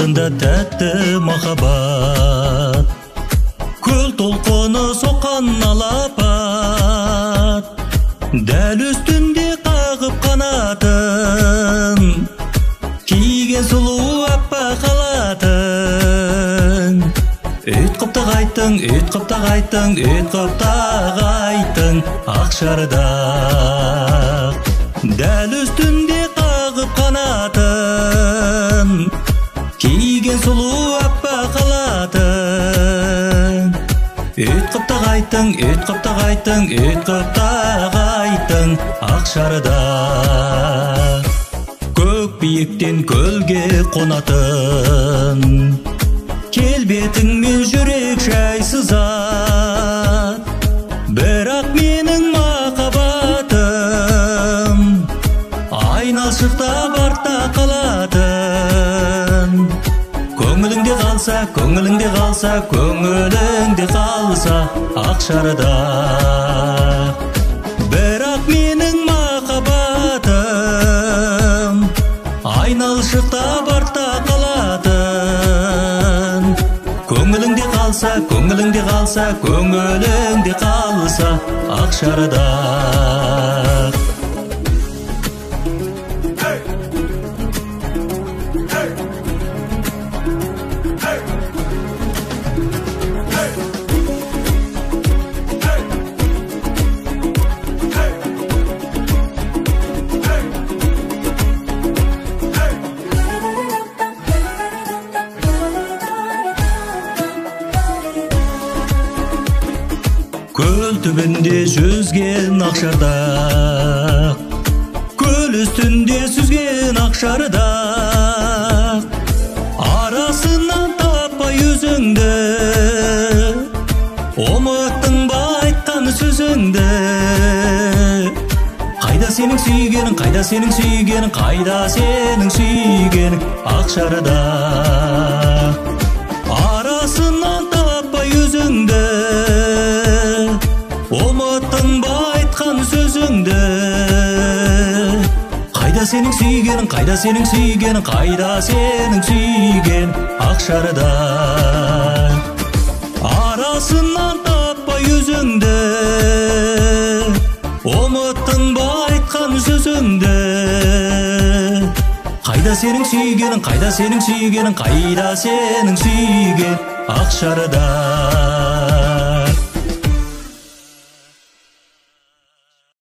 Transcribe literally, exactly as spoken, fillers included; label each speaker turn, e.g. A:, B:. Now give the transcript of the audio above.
A: артында тәтті махаббат, көл толқыны соққан алапат, дәл үстінде қағып қанатын, киген сұлу аппақ халатын. Үт қыпта қайттың, үт қыпта қайттың, үт қыпта қайттың, ақ шардай, дәл үстінде қағып қанатын, киген сұлу аппақ халатын. Үт қыпта қайттың, үт қыпта қайттың, үт қыпта қайттың, ақ шардай, көк биіктен көлге қонатын, келбетіңмен жүрек жай сызат, бірақ менің махаббатым айналшықта артта қалатын. Көңіліңде қалса, көңіліңде қалса, көңіліңде қалса, ақ шардай, бірақ менің махаббатым айналшықта артта қалатын. Көңіліңде қалса, көңіліңде қалса, көңіліңде қалса, ақ шардай. Көл түбінде жүзген ақ шардақ, көл үстінде сүзген ақ шардақ, арасынан таппай өзіңді, ұмыттың ба айтқан сөзіңді. Қайда сенің сүйгенің, қайда сенің сүйгенің, қайда сенің сүйгенің, ақ шардақ, арасынан таппай өзіңді, ұмыттың ба айтқан сөзіңді. Қайда сенің сүйгенің, қайда сенің сүйгенің, қайда сенің сүйген, ақ шардай, арасынан таппай өзіңді, ұмыттың ба айтқан сөзіңді. Қайда сенің сүйгенің, қайда сенің сүйгенің, қайда сенің сүйген, ақ шардай.